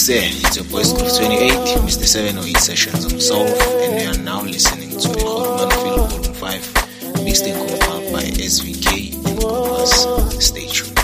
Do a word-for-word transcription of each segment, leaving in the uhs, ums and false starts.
Say, it's your boys Groove twenty-eight, Mister seven oh eight Sessions on Soul, and we are now listening to the Hotman Film Volume five, mixed and compiled by S V K and Compass. Stay tuned.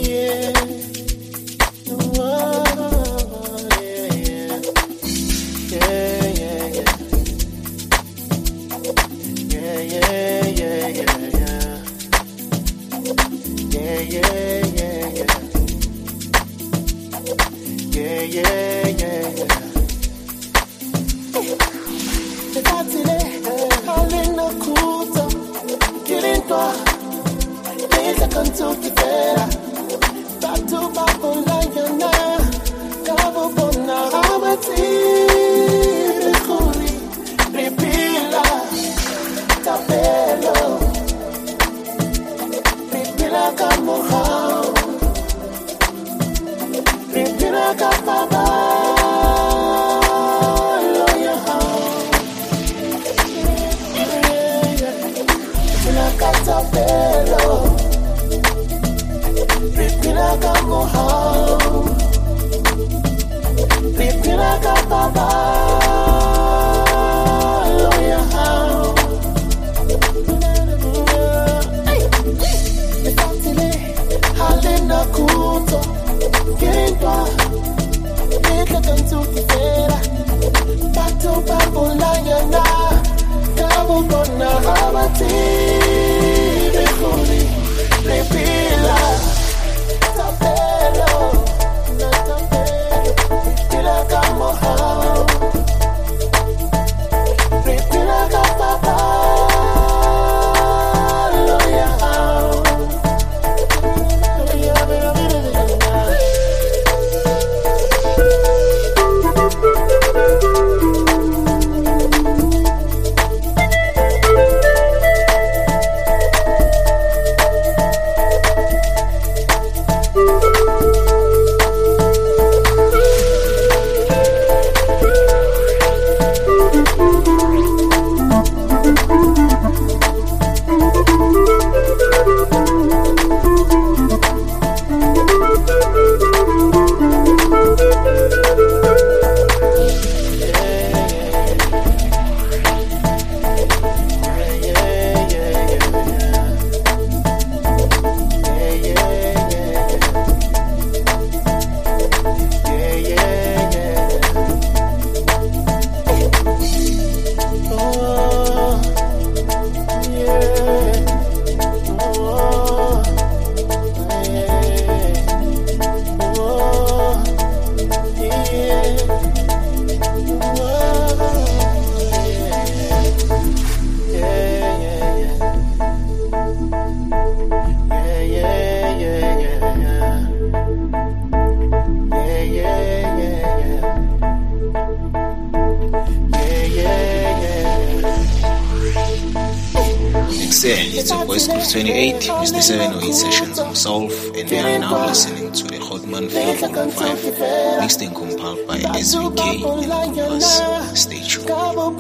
It's your boys Groove twenty-eight, Mister seven oh eight Sessions on Soul, and we are now listening to the Hotman Film Volume five, mixed and compiled by S V K and Compass. Stay tuned.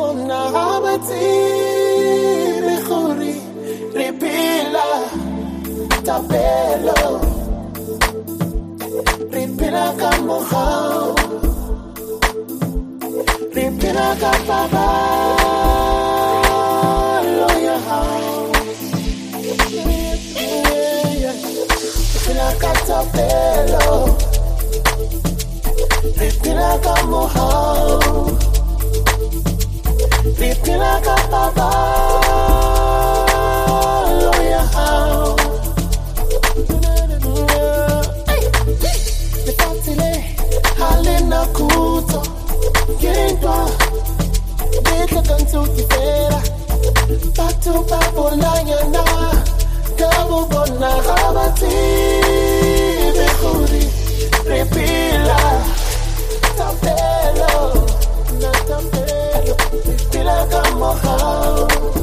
Catapelo, Ripina Kamohao, Ripina Kapaba, Loya How, the Fatile, Halina Kuto, Gintwa, Little Kantuki Fera, Patu Papo Layana, Gabo Bona Habati. Repila, tapelo, no tapelo, repila como how.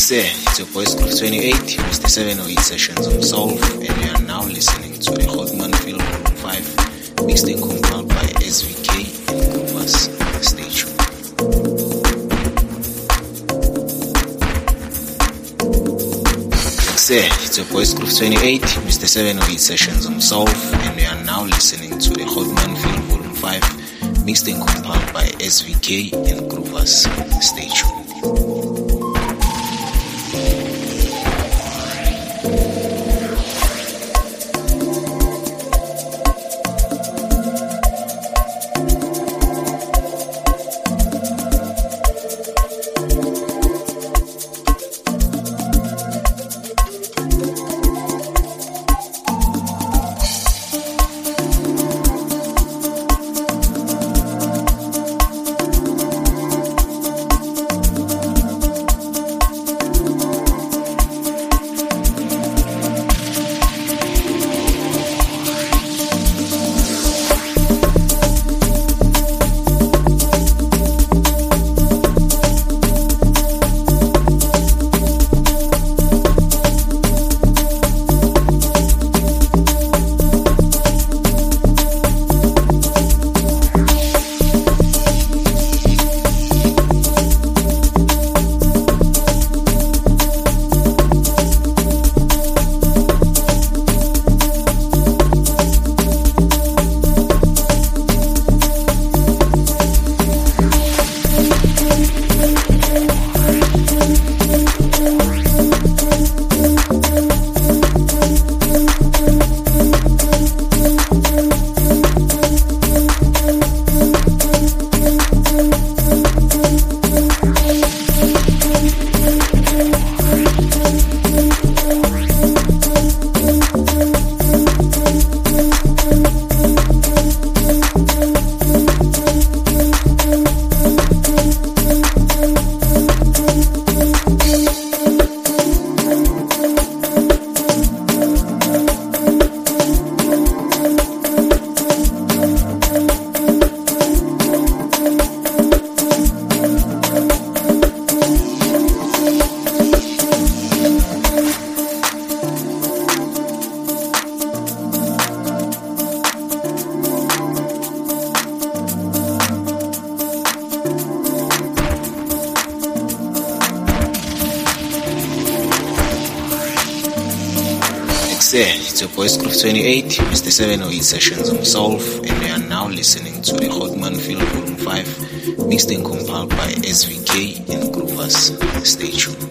Say, it's your boy Groove twenty-eight with the seven oh eight sessions on Solve, and we are now listening to the Hotman Film Volume five, mixed and compiled by S V K and Groovers. Stay tuned. Say, it's your boy Groove twenty-eight with the seven oh eight sessions on Solve, and we are now listening to the Hotman Film Volume five, mixed and compiled by S V K and Groovers. Stay tuned. It's your boy Groove twenty-eight with the seven oh eight sessions on Solve, and we are now listening to the Hotman Film Volume five, mixed and compiled by S V K and Groovers. Stay tuned.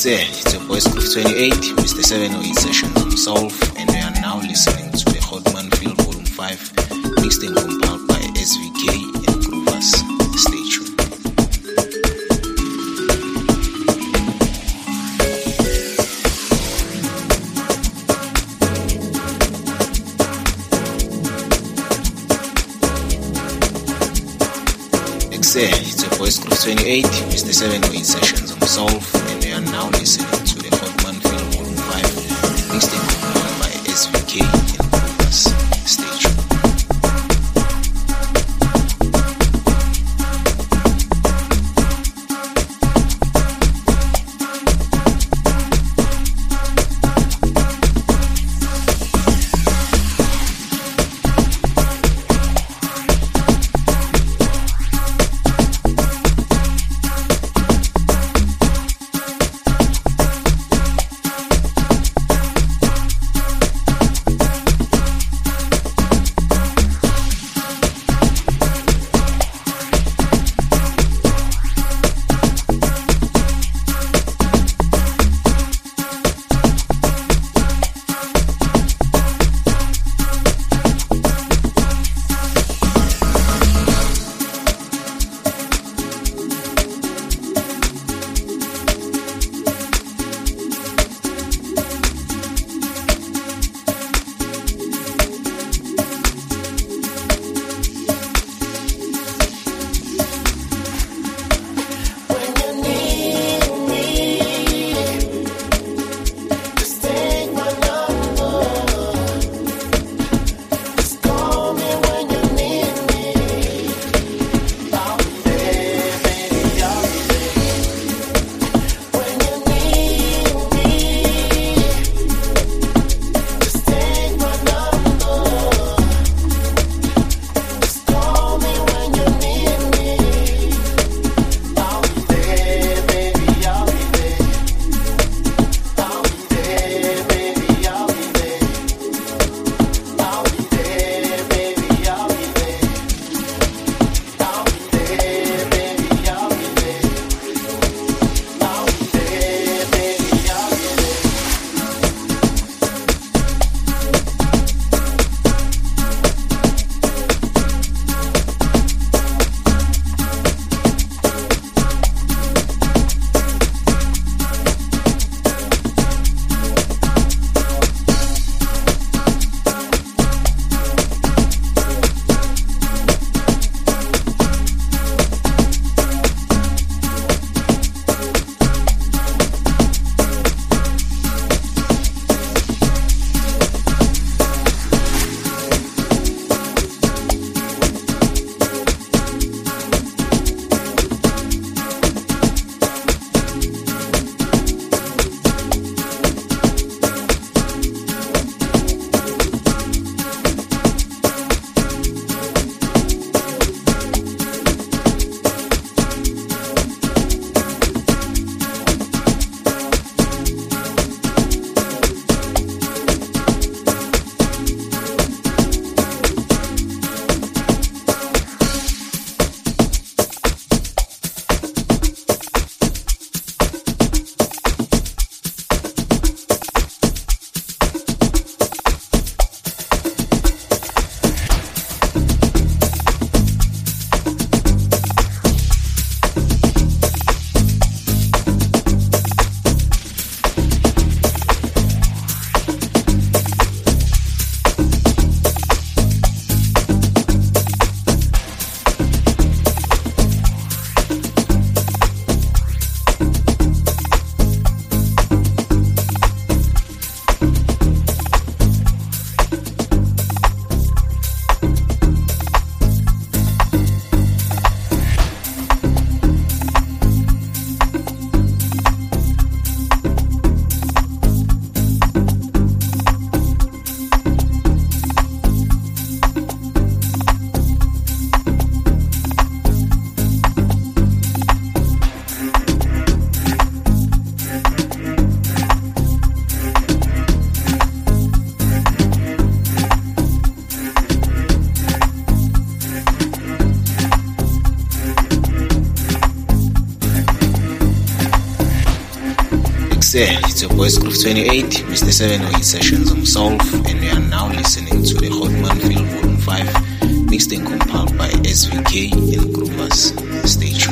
Say, it's your boy Groove twenty-eight, Mister seven oh eight Sessions on Soul, and we are now listening to the Hotman Field Volume five, mixed and compiled by S V K and Groovers. Stay tuned. Say, it's your boy Groove twenty-eight, Mister seven oh eight Sessions on Soul, and we are now listening to the Hotman Field Volume five, mixed and compiled by S V K and Groovers. Stay tuned. It's your boys Groove twenty-eight, Mister seven oh eight Sessions on Solve, and we are now listening to the Hotman Field Volume five, mixed and compiled by S V K and Groovers. Stay tuned.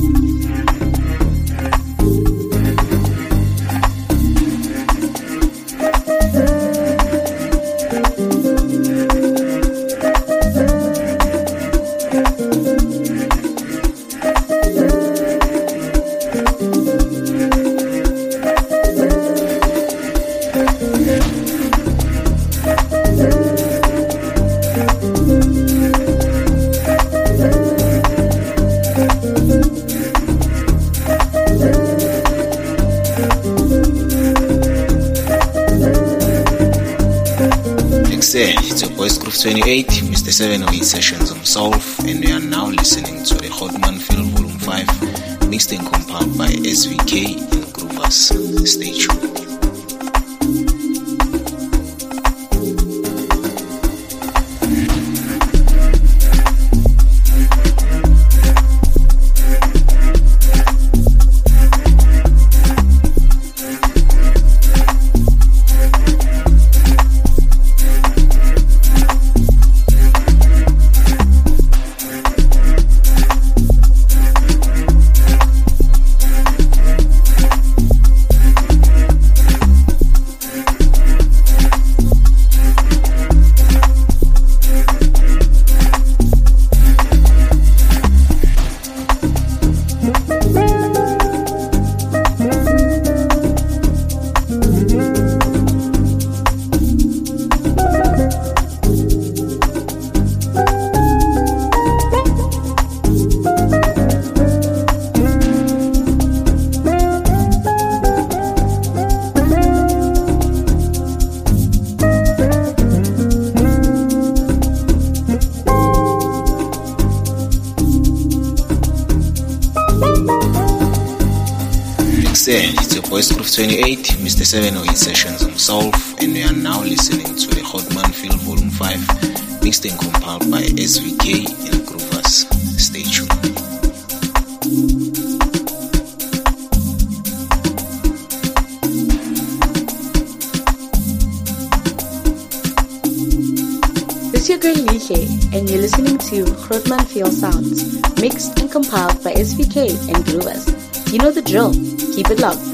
It's your boys Groove twenty-eight, Mister seven oh eight Sessions on Solve, and we are now listening to the Hotman Field Volume five, mixed and compiled by S V K and Groovers. Stay tuned. It's your boys Groove twenty-eight, Mister seven oh eight Sessions on Solve, and we are now listening to the Hotman Field Volume five, mixed and compiled by S V K and Groovers. Stay tuned. This is your girl Lihle, and you're listening to Hotman Field Sounds, mixed and compiled by S V K and Groovers. You know the drill. Keep it locked.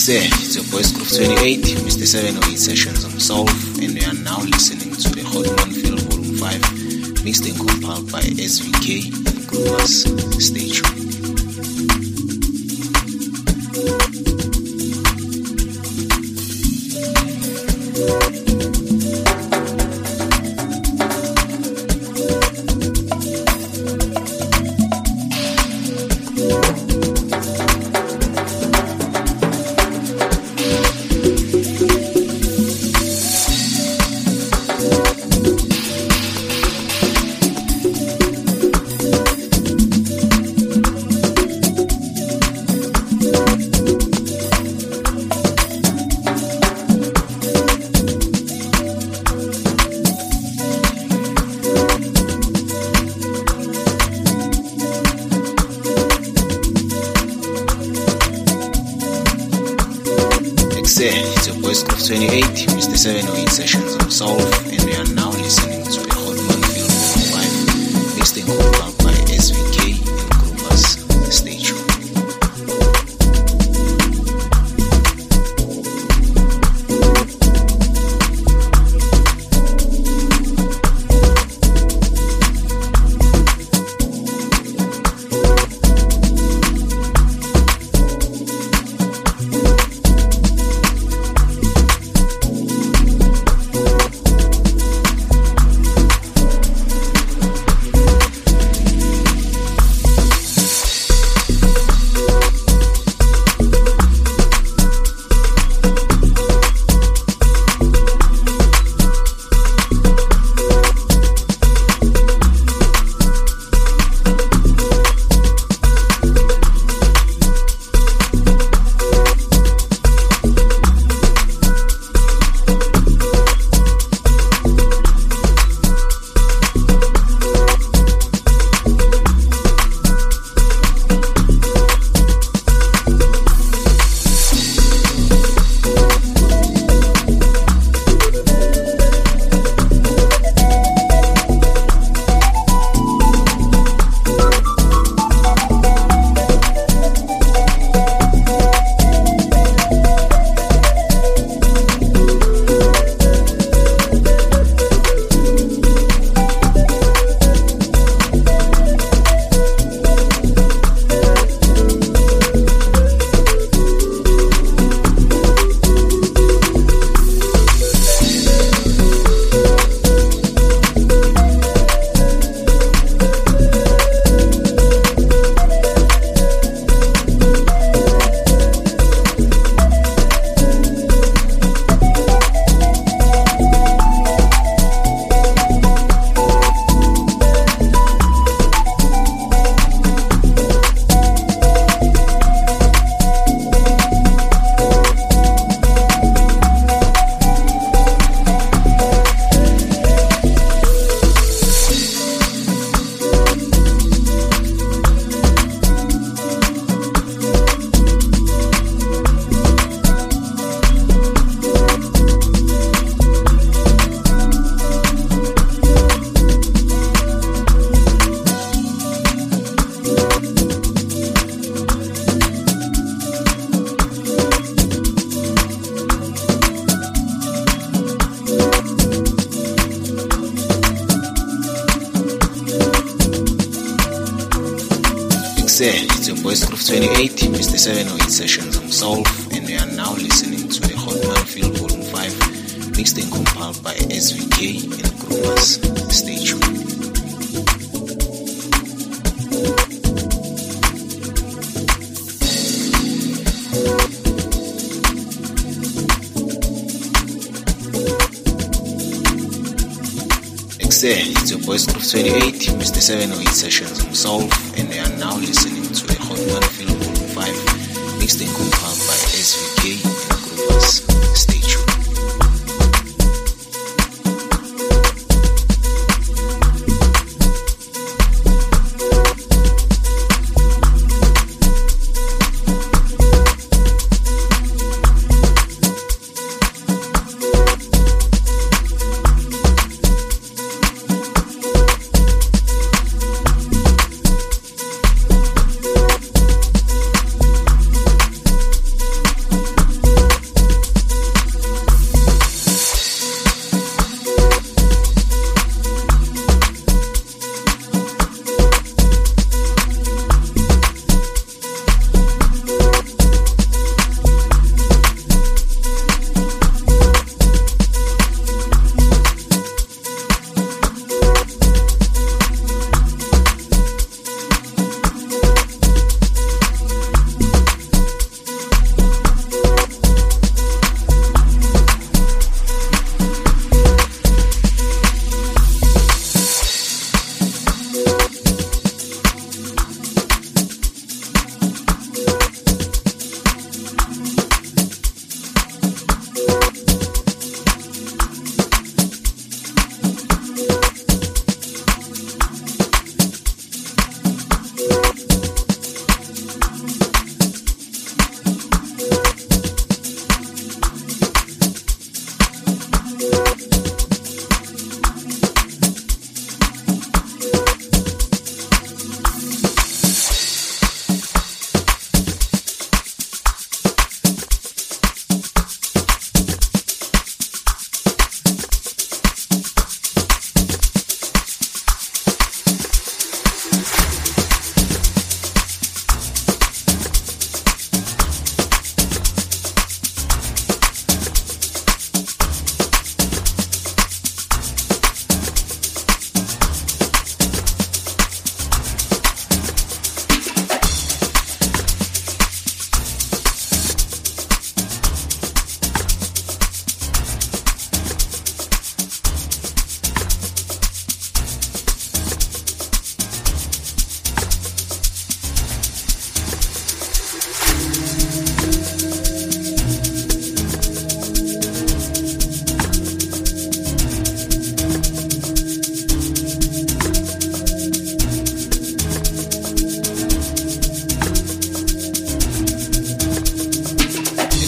It's your boys Groove twenty-eight, Mister seven oh eight Sessions on Solve, and we are now listening to the Hotman Feel Volume five, mixed and compiled by S V K and Groovers. Stay tuned. It's your boys Groove twenty-eight, Mister seven oh eight Sessions on Solve, and we are now listening to the Hotman Feel Volume five, mixed and compiled by S V K and Groovers. Stay tuned. It's your boys Groove twenty-eight, Mister seven oh eight Sessions on Solve, and we are now listening to the Hotman Feel Volume five, mixed and compiled by S V K and Groovers. Stay tuned. It's your boys Groove twenty-eight, Mister seven oh eight Sessions on Solve, and we are now listening to the Hotman Feel Volume five, mixed and compiled by S V K and Groovers. Stay tuned.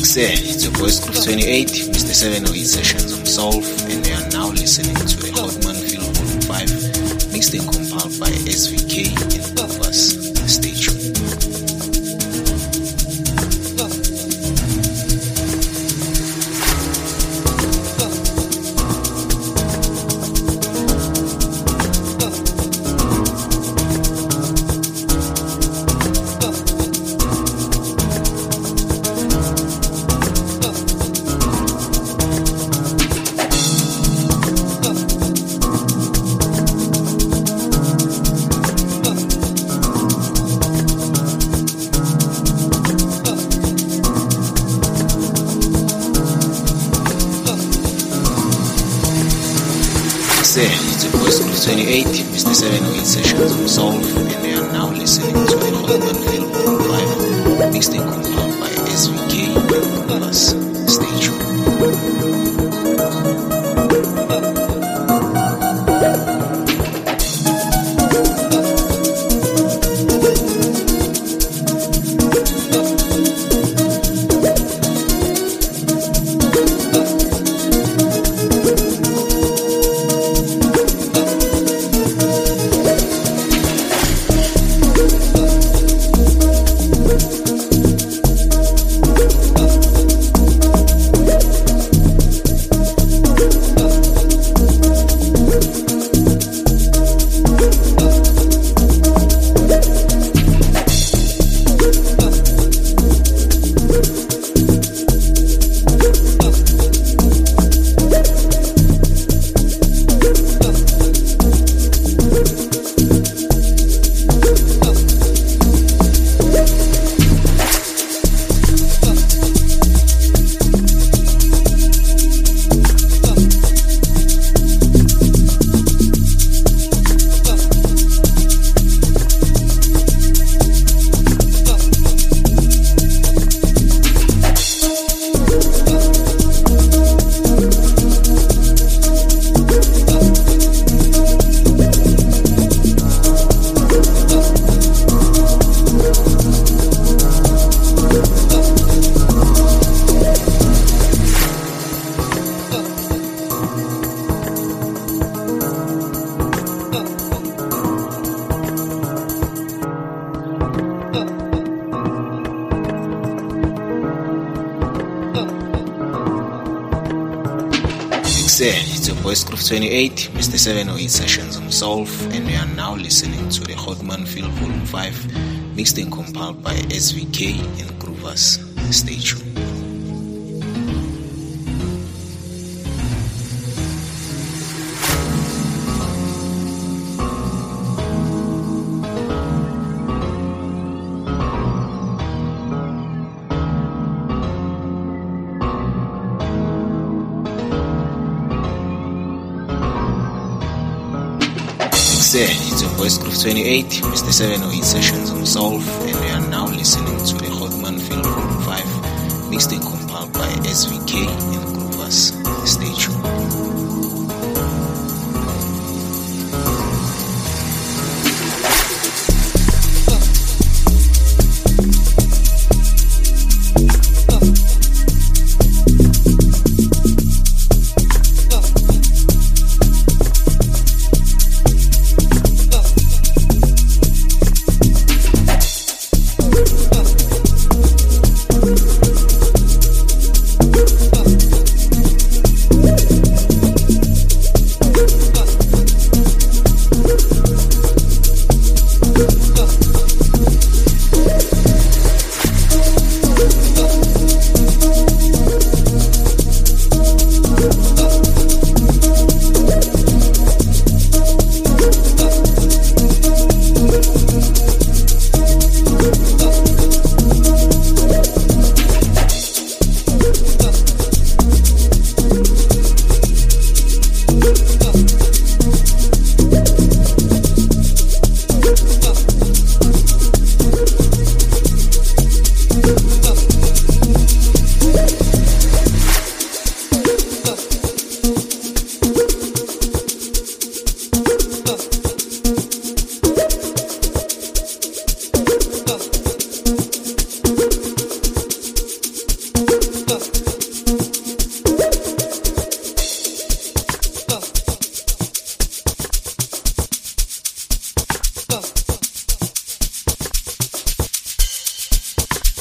Say, it's your boys Group twenty-eight, Mister seven oh eight Sessions on Solve, and they are now listening to the Hotman Film Volume five, mixed and compiled by S V K and Bufas. Stay tuned. It's your boys Group twenty-eight, Mister seven oh eight Sessions on Solve, and they are now listening to the Hotman Film Volume five, mixed and compiled by S V K and Bufas. Stay tuned. It's your boys Group twenty-eight, Mister seven oh eight Sessions on Solve, and we are now listening to the Hotman Film Volume five, mixed and compiled by S V K and Groovers. Stay tuned. It's your boys Group twenty-eight, Mister seven oh eight Sessions on Solve, and we are now listening to the Hotman Film Volume five, mixed and compiled by S V K and Groovers. Stay tuned.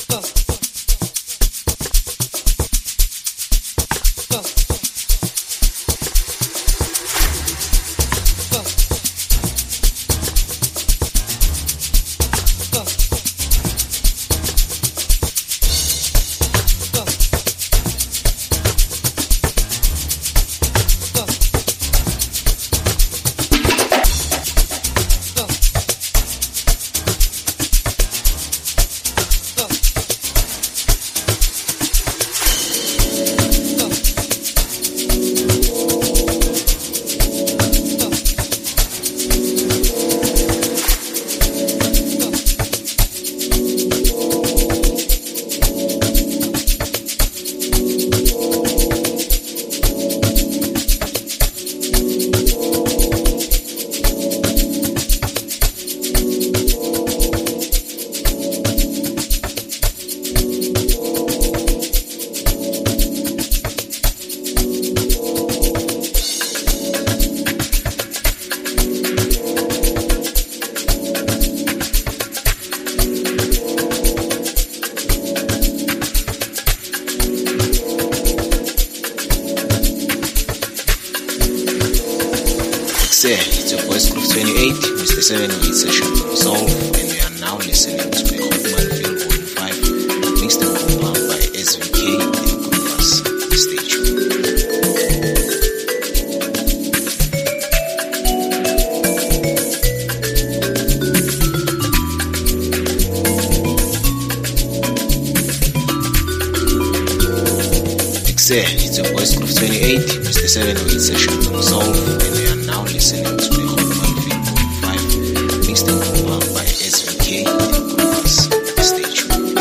It's your voice Groove twenty-eight, Mister seven oh eight session from Solve, and we are now listening to the Hotman Field Volume five, mixed and compiled by S V K and Groovers. Stay tuned. It's your voice Groove twenty-eight, Mister seven oh eight session from Solve, and we are now listening to the Hotman Field Volume five, mixed and compiled by S V K and Groovers. Stay tuned.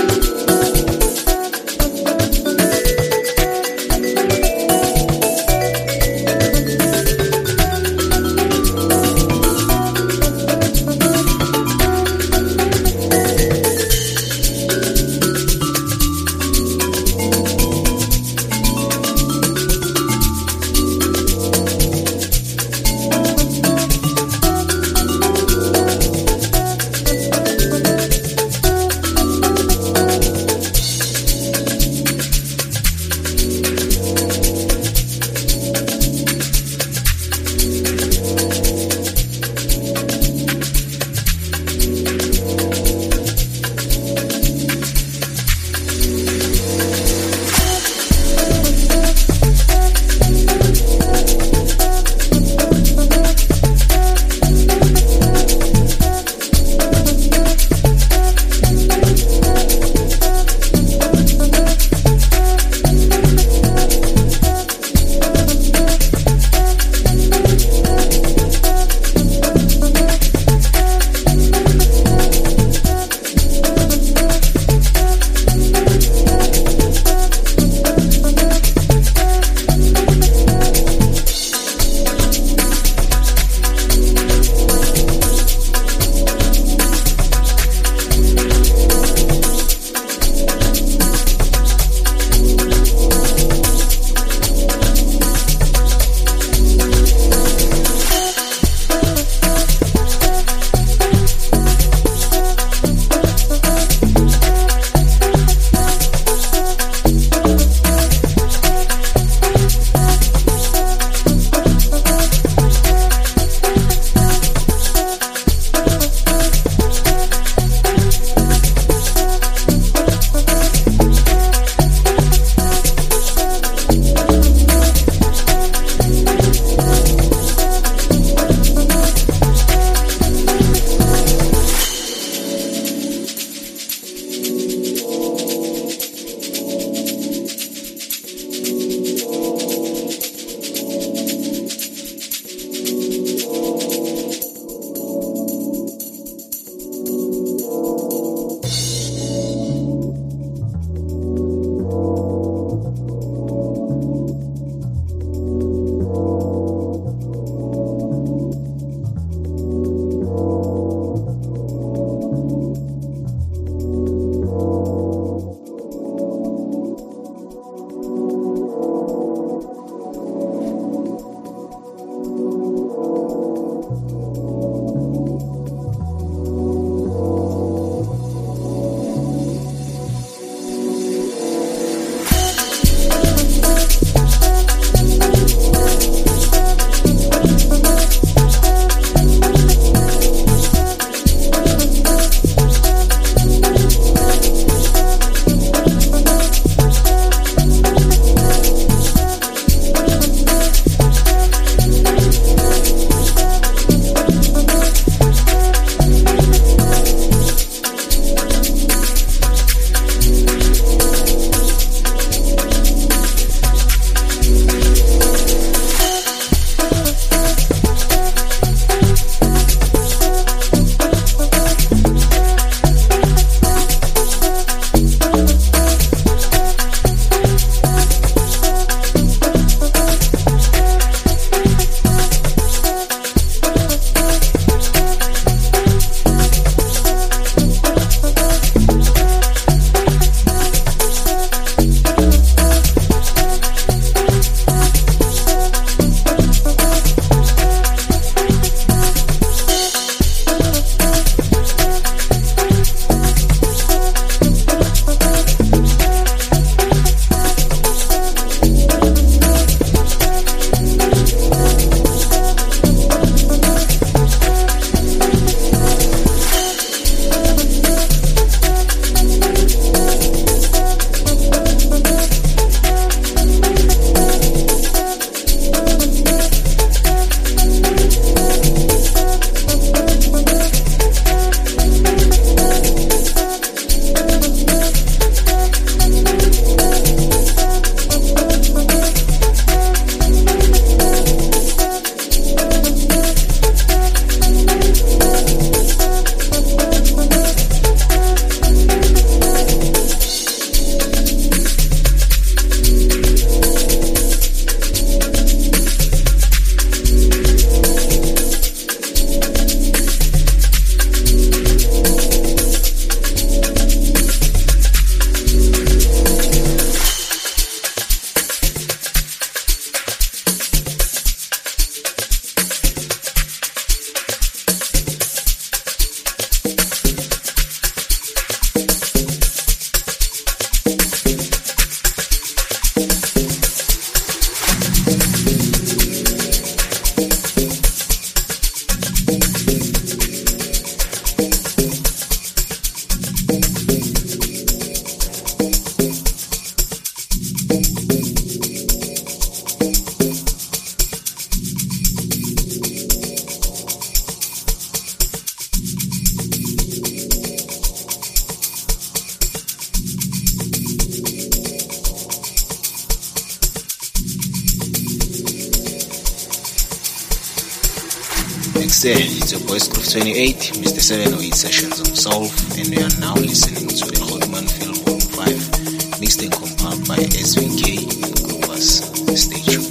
Excel, it's your boy Groove twenty-eight, Mister seven oh eight Sessions on Soul, and we are now listening to the Hotman Film Volume five, mixed and compiled by S V K and Groovers. Stay tuned.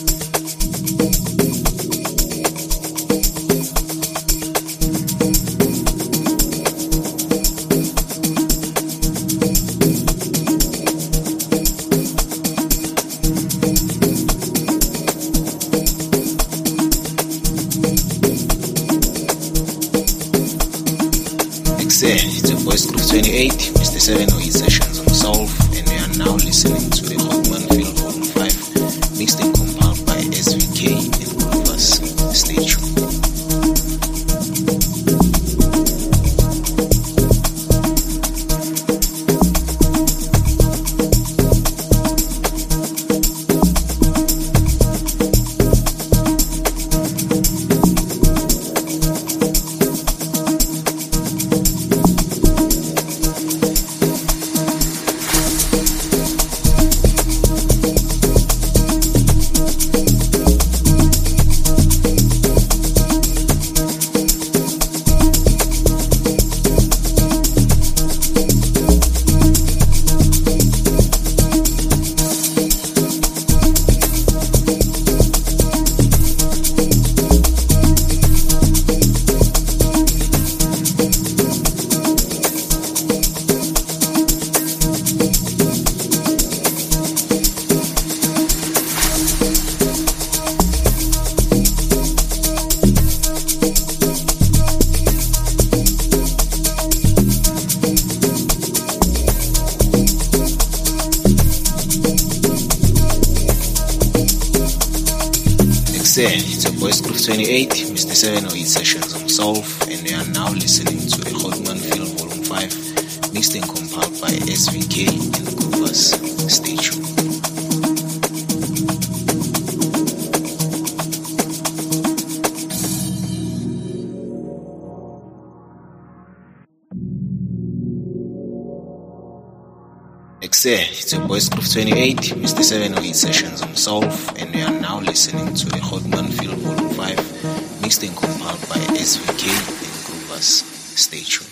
It's your boy Groove twenty-eight, Mister seven oh eight Sessions on Soul, and we are now listening to the Hotman Film Volume five, mixed and compiled by S V K and Groovers. Stay tuned. It's your boy Groove twenty-eight, Mister seven oh eight Sessions on Soul, and we are now listening to the Hotman Film Volume five, mixed and compiled by S V K and Groovers. Stay tuned. Excel, it's your boy Groove twenty-eight, Mister seven oh eight Sessions on Soul, and we are now listening to the Hotman Film Volume five, mixed and compiled by S V K and Groovers. Stay tuned.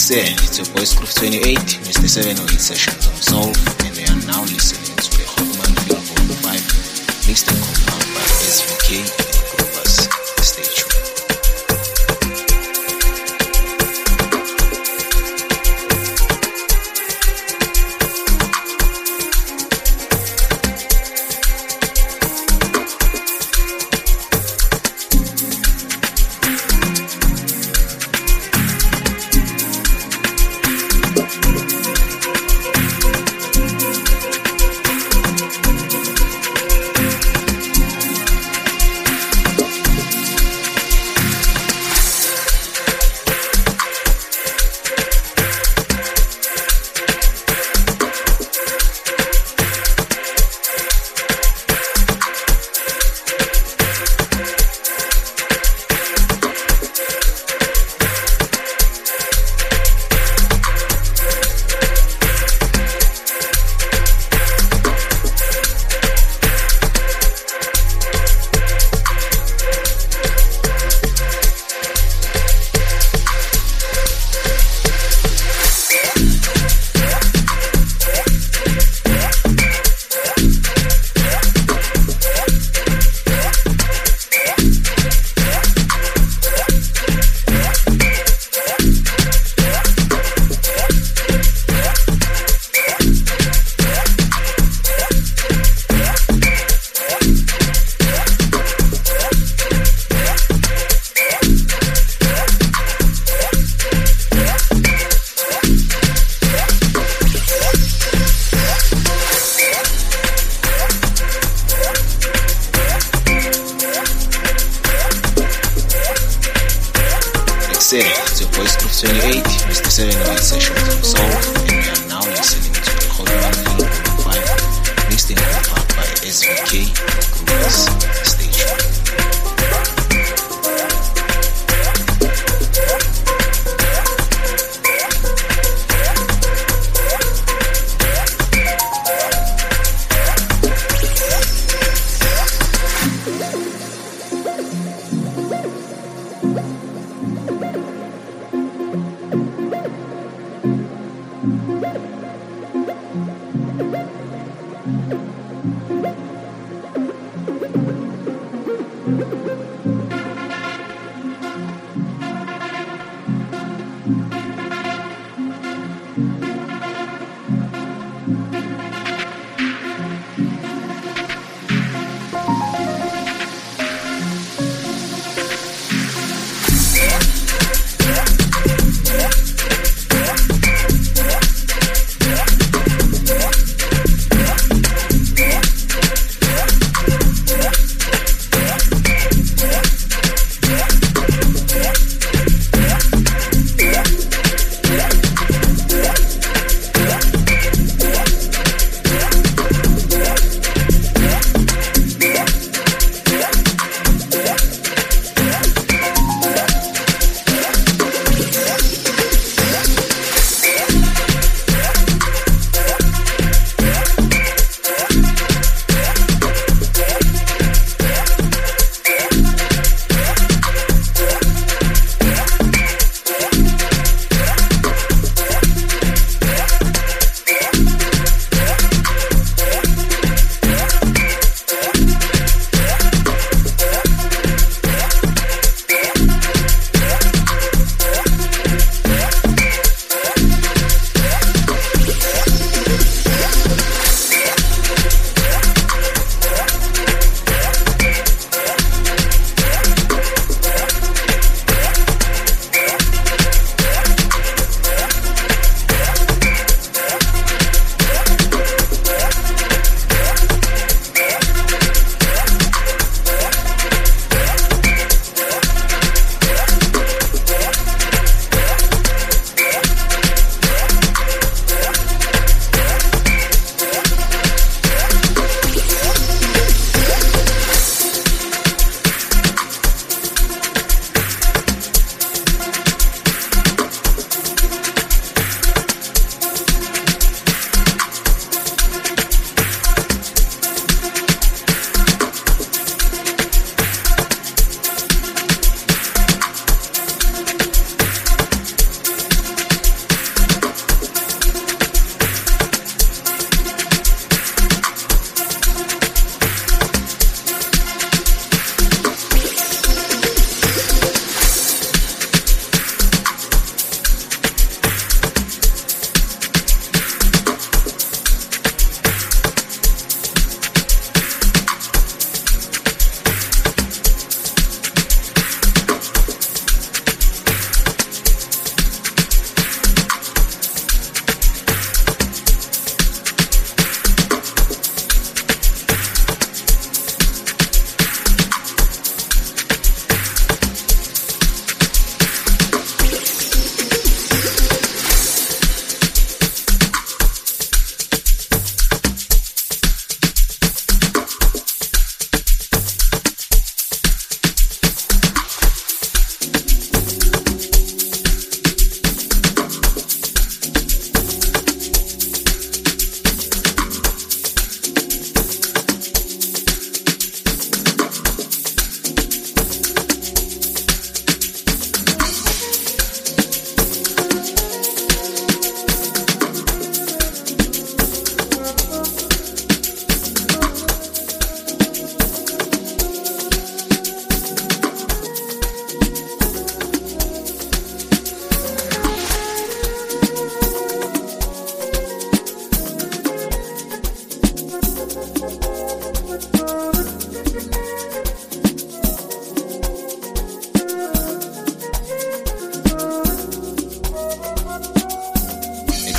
Excel, it's your boys Groove twenty-eight, Mister seven oh eight Sessions on Soul, and they are now listening to the Hotman Film Volume five, mixed and compiled by S V K and Groovers. Stay tuned. It's your boys Groove twenty-eight, Mister seven oh eight Sessions on Soul, and we are now listening to the Hotman Film Volume five, mixed and compiled by S V K and Groovers. Stay tuned.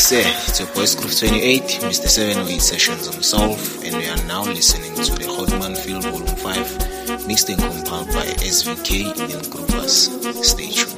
Say, it's your boys Groove twenty-eight, Mister seven oh eight Sessions on Solve, and we are now listening to the Hotman Field Volume five, mixed and compiled by S V K and Groovers. Stay tuned.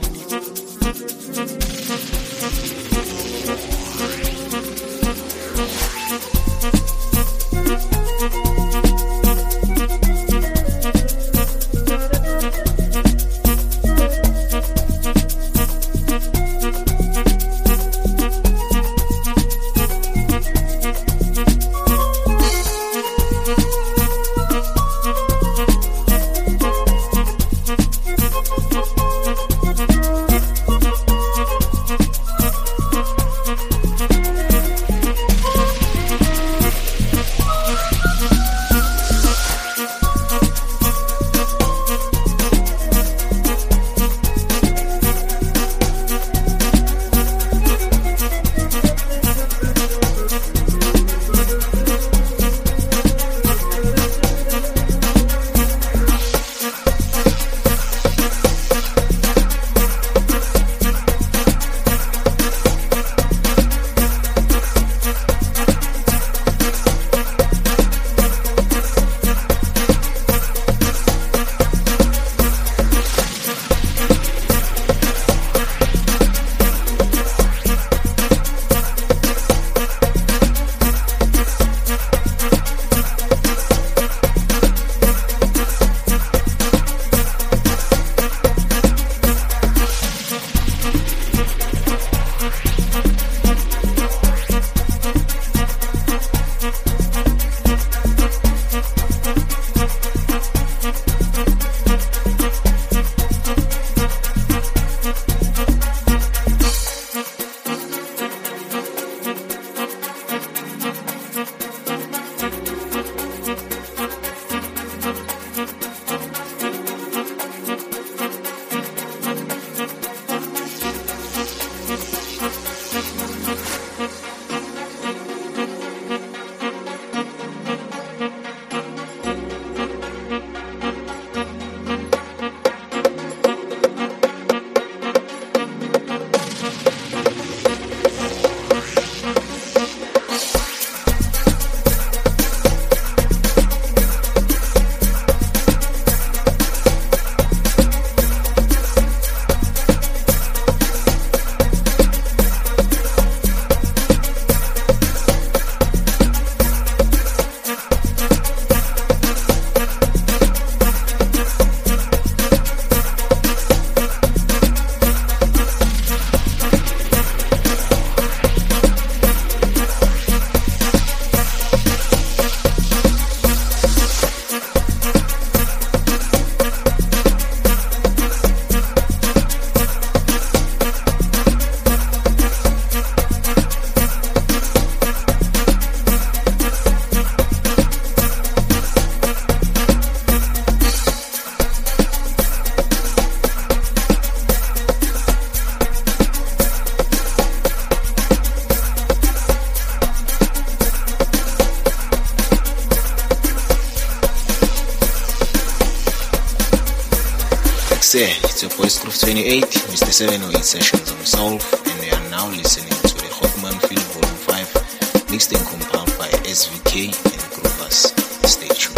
Say, it's your boys Groove twenty-eight, Mister seven oh eight Sessions on Solve, and we are now listening to the Hotman Field Volume five, mixed and compiled by S V K and Groovers. Stay tuned.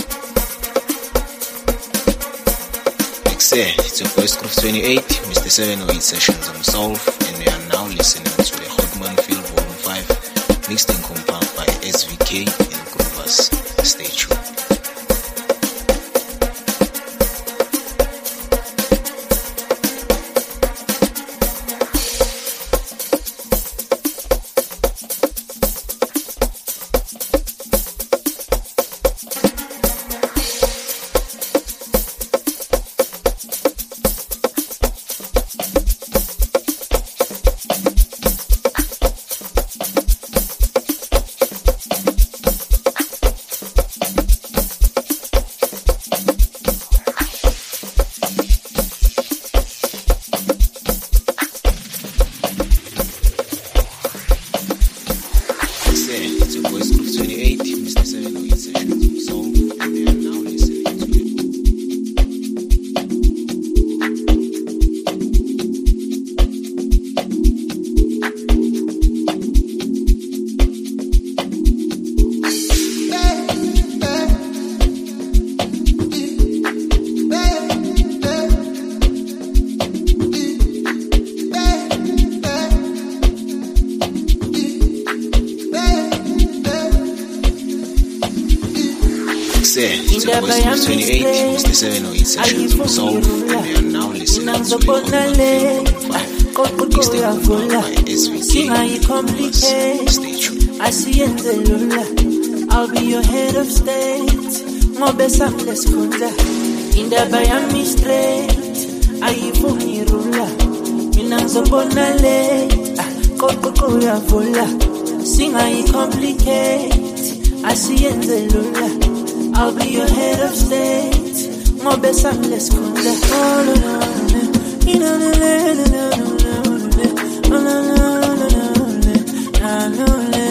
Say, it's your boys Groove twenty-eight, Mister seven oh eight Sessions on Solve, and we are now listening to the Hotman Field Volume five, mixed and compiled by S V K and Groovers. Stay tuned. Say, it's your voice Groove twenty-eight, Mister seven oh eight Sessions of Soul, and we are now listening to the Hot Man Feel one oh five. Mixed and compiled by S V K and Clubbers. Stay tuned. I see in the lula, I'll be your head of state. Mobe samles kunda, indaba yami straight. Ayifuni rula, mina zobona late. Koko ya vola, singa I complicate. I see in the lula, I'll be your head of state. Mobe samles kunda. Oh no no no, you know no no no no no no no no no no.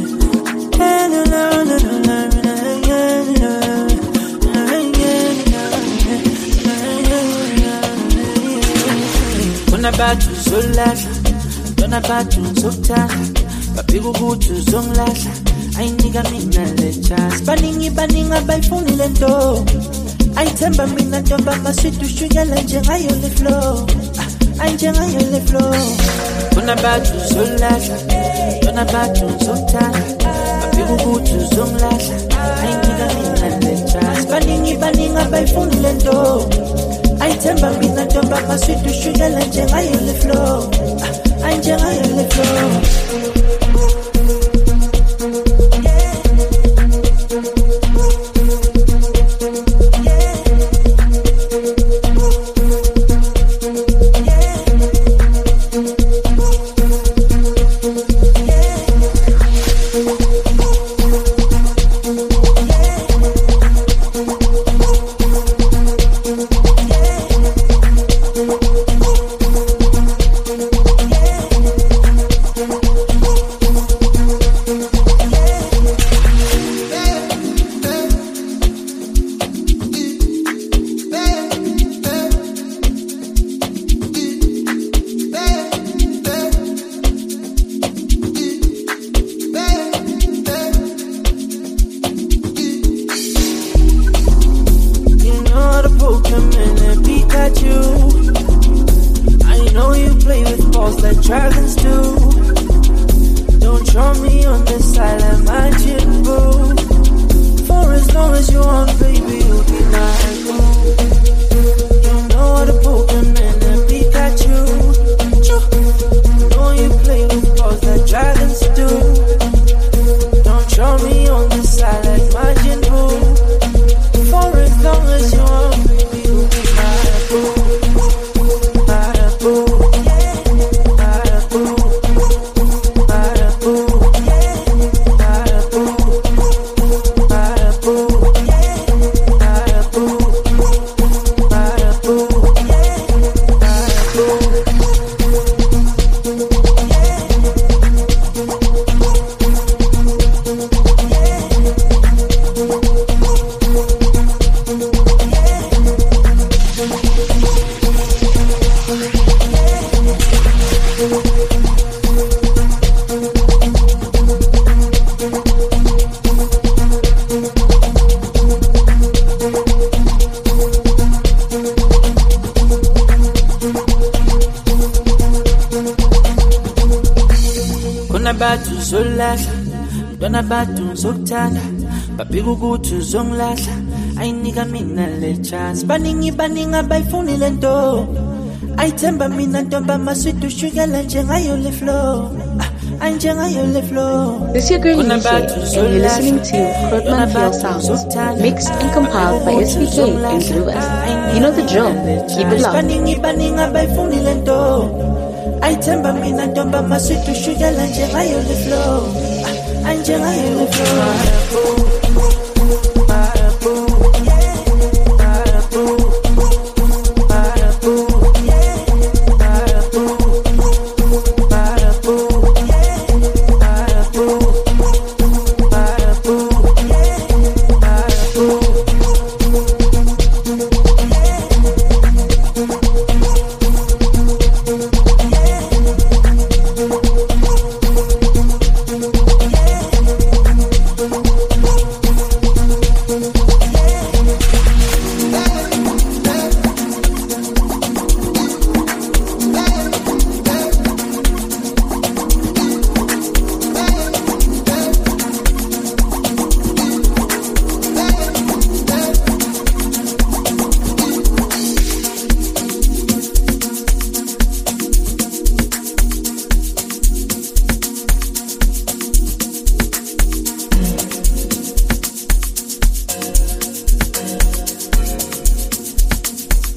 Batu zolala, dona batu zotala, babigu butu zonglala, ainiga mina lechas, baningi baninga baifuni lento, aitemba mina tomba masitu shugala njengayo le flow, njengayo le flow. Dona batu zolala, dona batu zotala, babigu butu zonglala, ainiga mina lechas, baningi baninga baifuni lento. I tell me that the papa sweet to sugar and Jenga on the floor. I'm Jenga on the floor. Batu zotala, babigu butu zonglala, ainiga mina lechas, baningi baninga baifuni lento, aitemba mina tomba masitu sugar la njengayo le flow, njengayo le flow. This is your girl Nisha, and you're listening to Hot Man Feel Sounds, mixed and compiled by S V K and Clubbers. You know the drill, keep it locked. Baningi baninga baifuni lento, aitemba mina tomba masitu sugar la njengayo le flow. I'm just like the floor.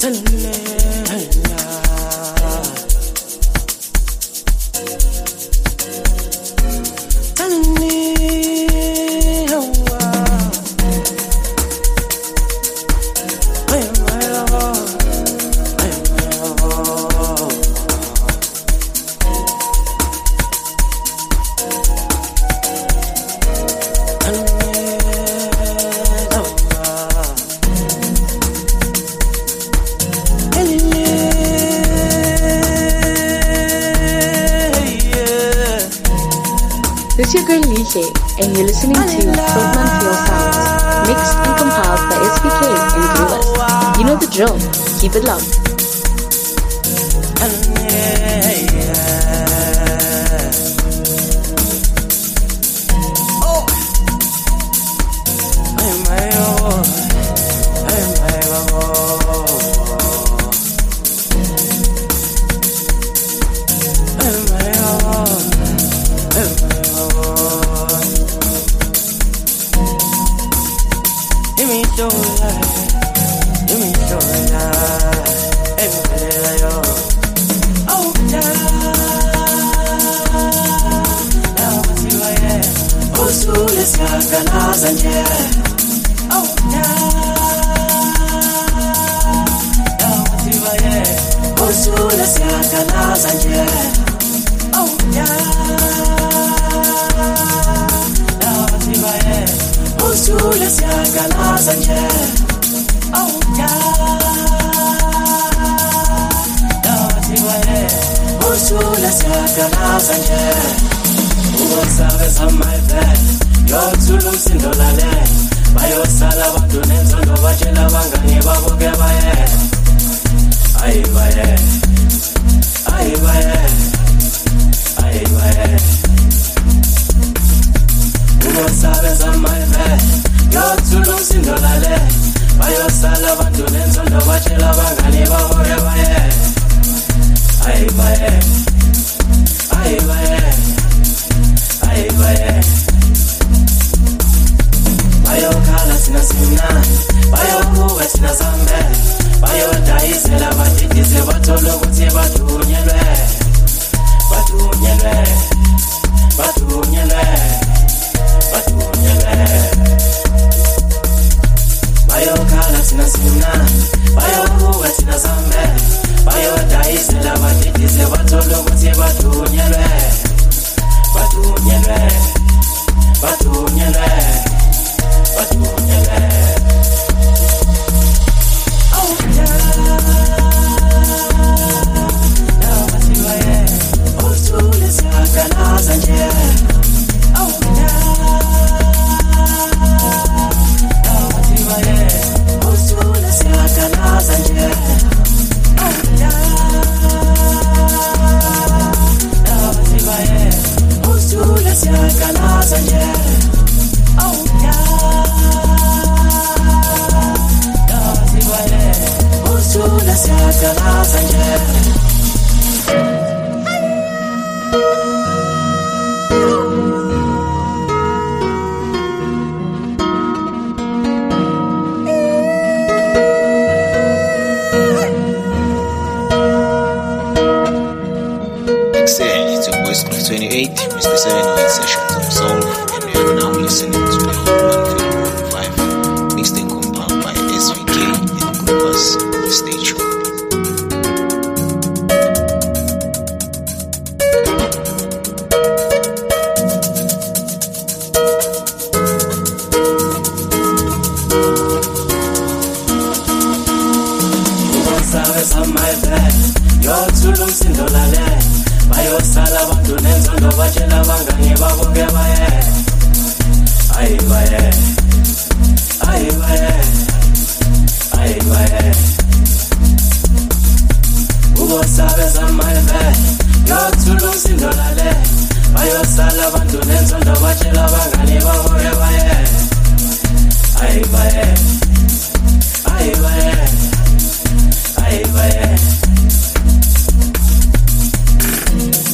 This is your girl Lige, and you're listening to Grootman Feel Sounds, mixed and compiled by S V K and Groovers. You know the drill. Keep it locked.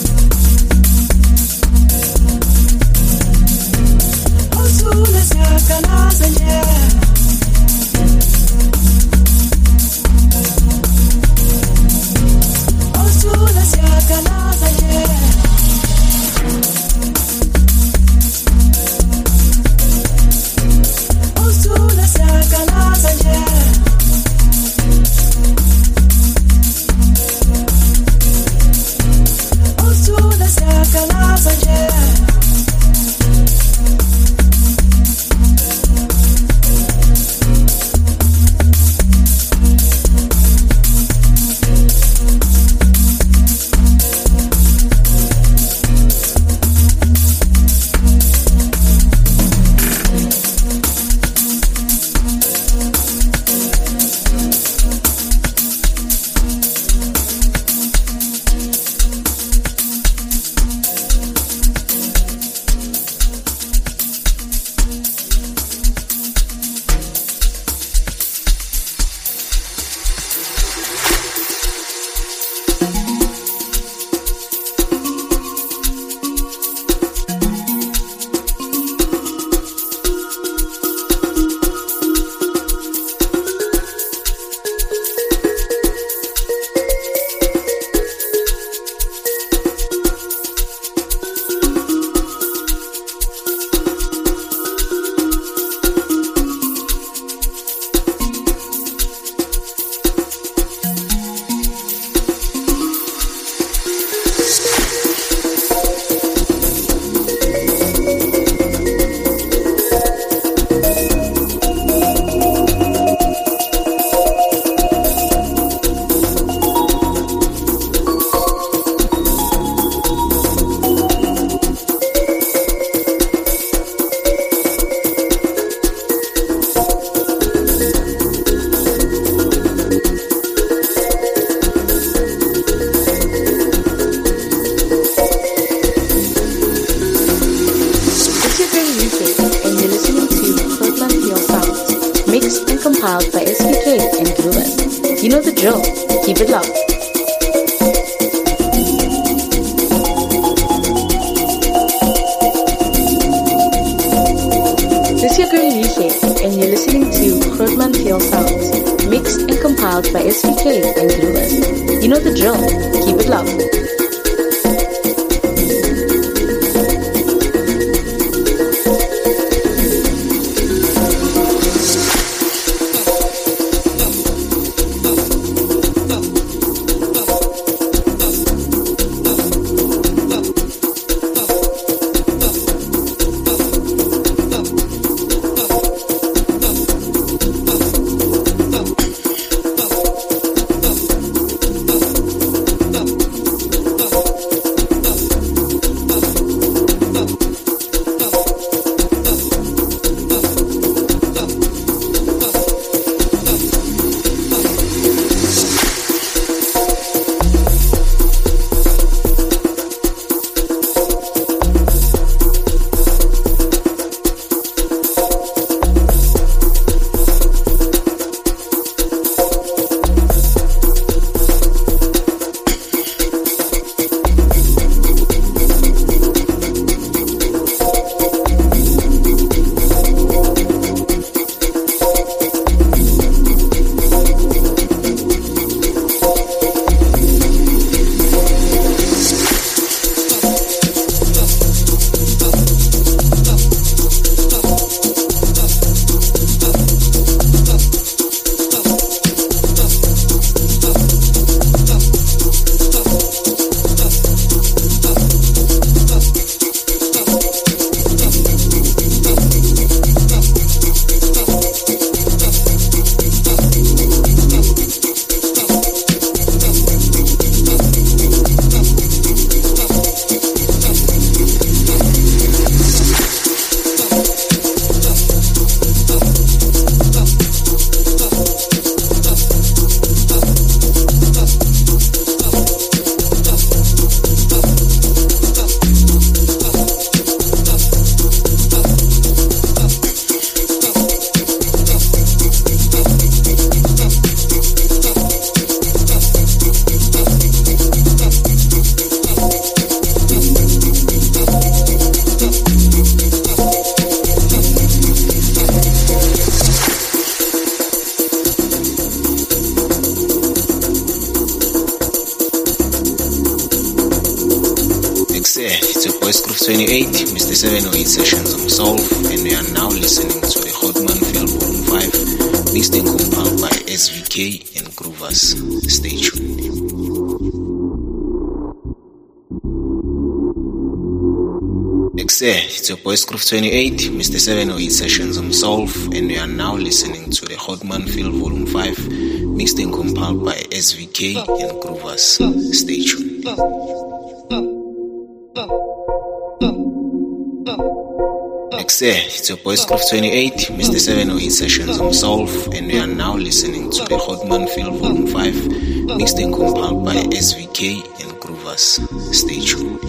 Let's mixed and compiled by S V K and Groovers. You know the drill. Keep it locked. This is your girl Lihle, and you're listening to Grootman Feel Sounds, mixed and compiled by S V K and Groovers. You know the drill. Keep it locked. twenty-eight, Mister seven oh eight Sessions on Solve, and we are now listening to the Grootman Feel Volume five, mixed and compiled by S V K and Groovers. Stay tuned. It's your boy Groove twenty-eight, Mister seven oh eight Sessions on Solve, and we are now listening to the Grootman Feel Volume five, mixed and compiled by S V K and Groovers. Stay tuned. It's your boy Groove twenty-eight, Mister seven oh eight Sessions on Solve, and we are now listening to the Grootman Feel Volume five, mixed and compiled by S V K and Groovers. Stay tuned.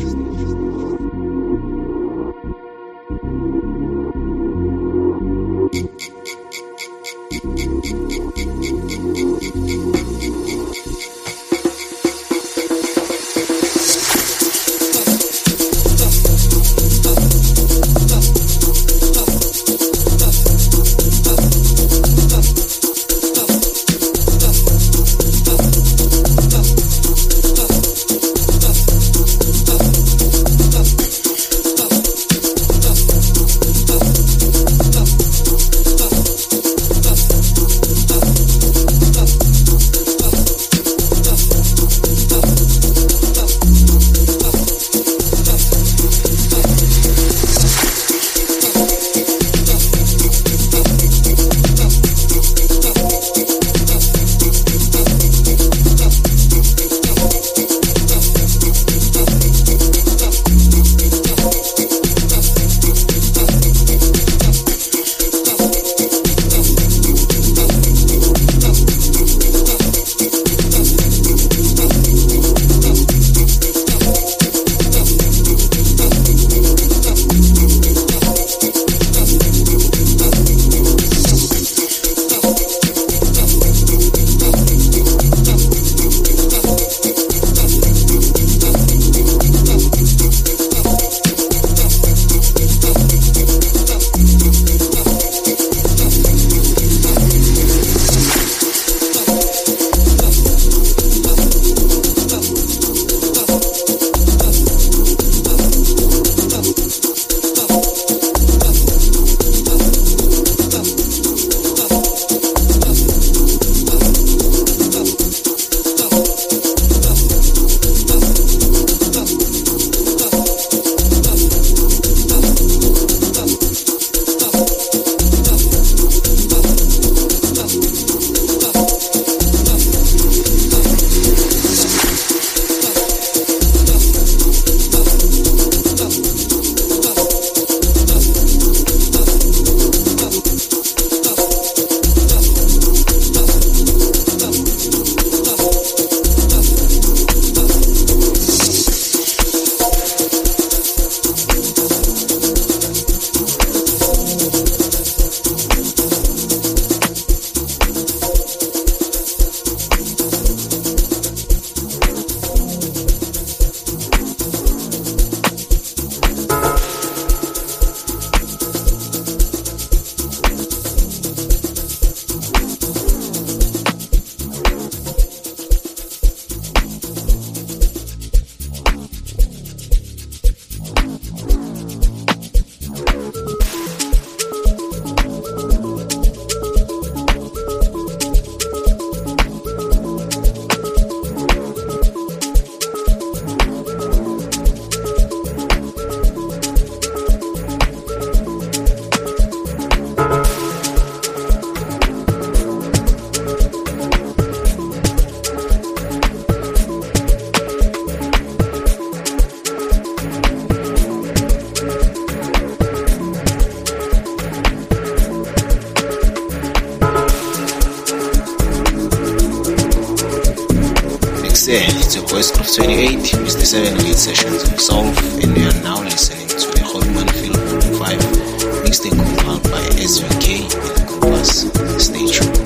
Excel, it's your boys Groove twenty-eight, Mister seven oh eight Sessions of Solve, and we are now listening to the Hotman Field Volume five, mixed and compiled by S V K and Groovers. Stay tuned.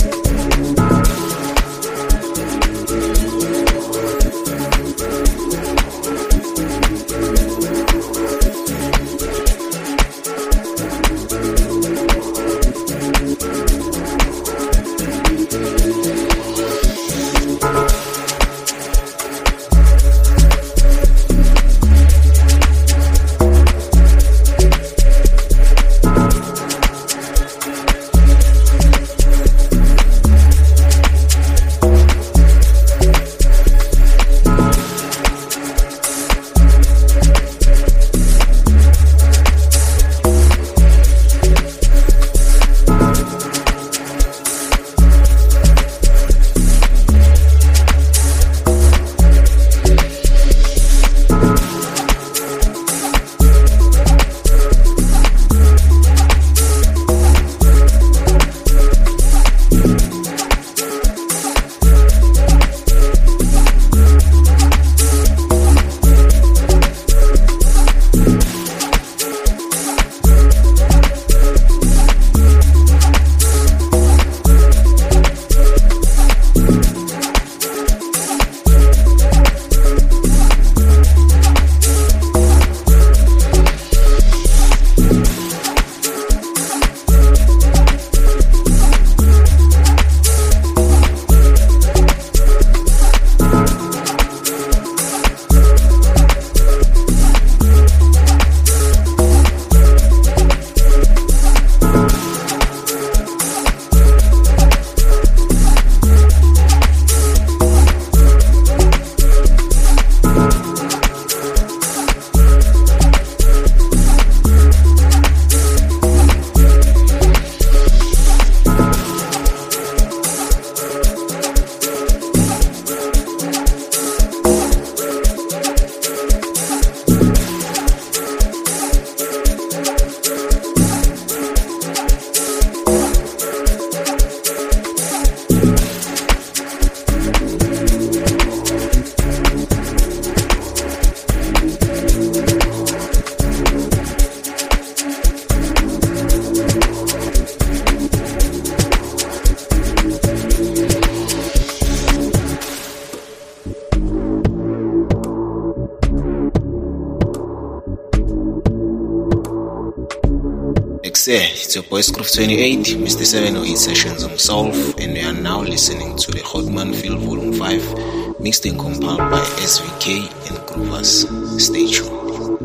It's your boys Groove twenty-eight, Mister seven oh eight Sessions on Solve, and we are now listening to the Hotman Field Volume five, mixed and compiled by S V K and Groovers. Stay tuned.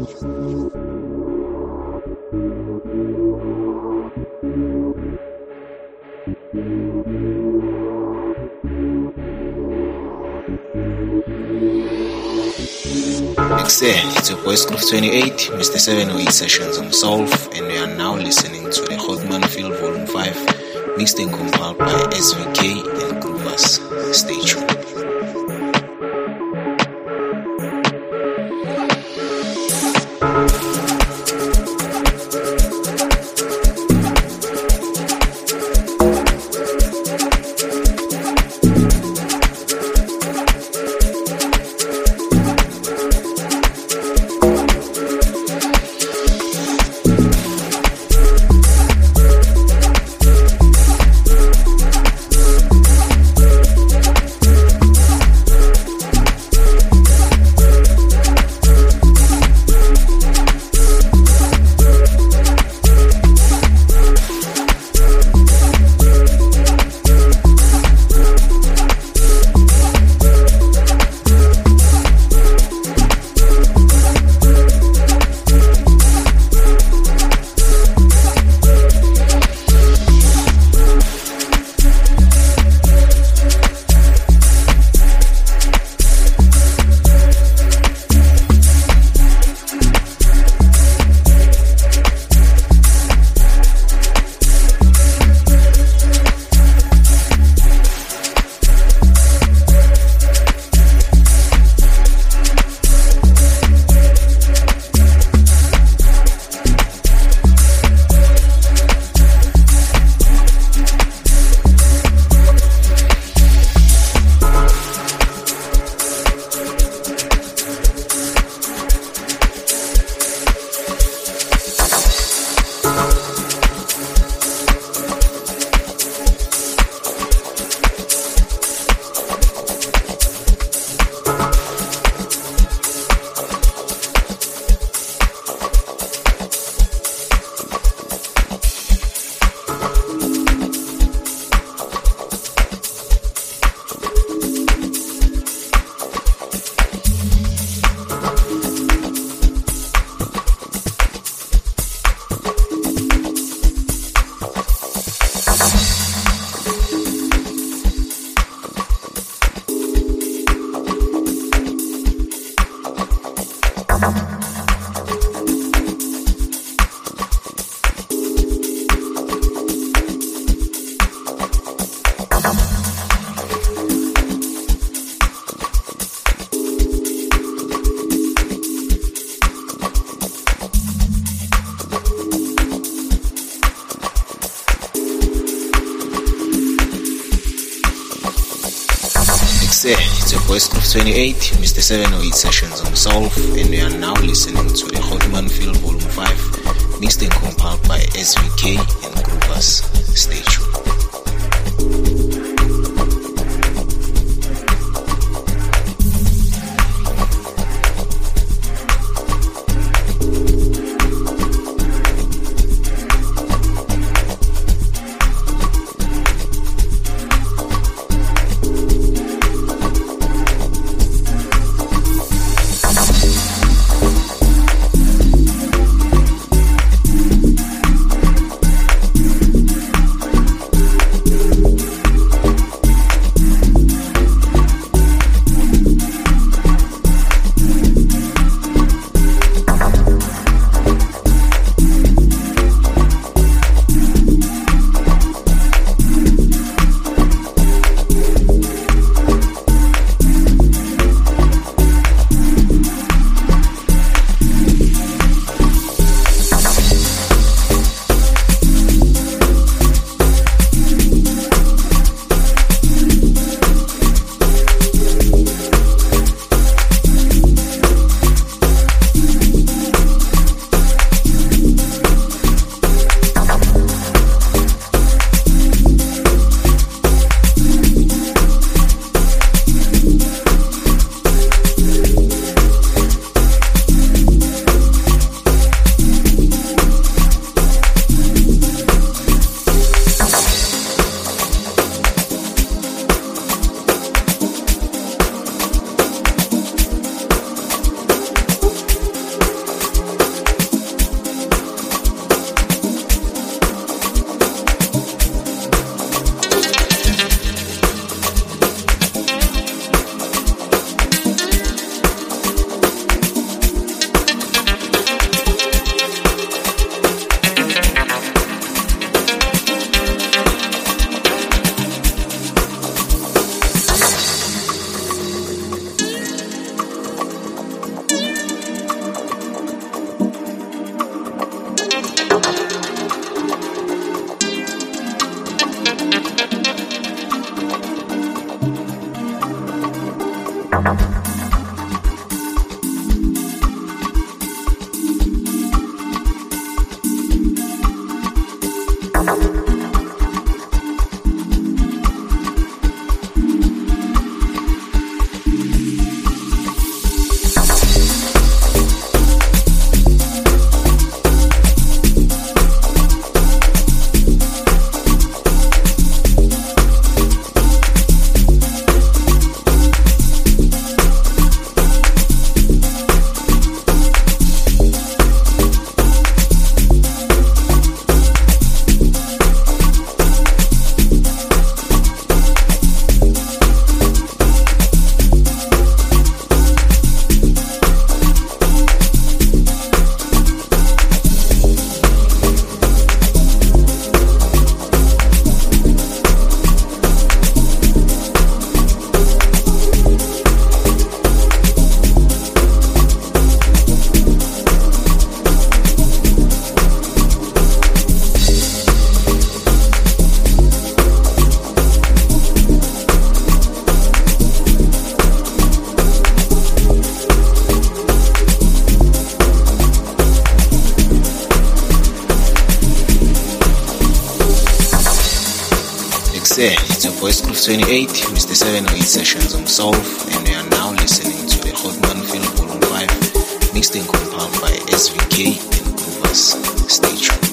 It's your boys Groove twenty-eight, Mister seven oh eight Sessions on Solve, and we are now listening to the Hotman Field Volume five, mixed and compiled by S V K and Groovers. Stay tuned. It's your boy Groove twenty-eight, Mister seven oh eight Sessions on Soul, and we are now listening to the Hotman Feel Volume five, mixed and compiled by S V K and Groovers. Stay tuned. It's your voice Groove twenty-eight, Mister seven oh eight Sessions on Soul, and we are now listening to the Hotman Feel Volume five, mixed and compiled by S V K and Groovers. Stay tuned.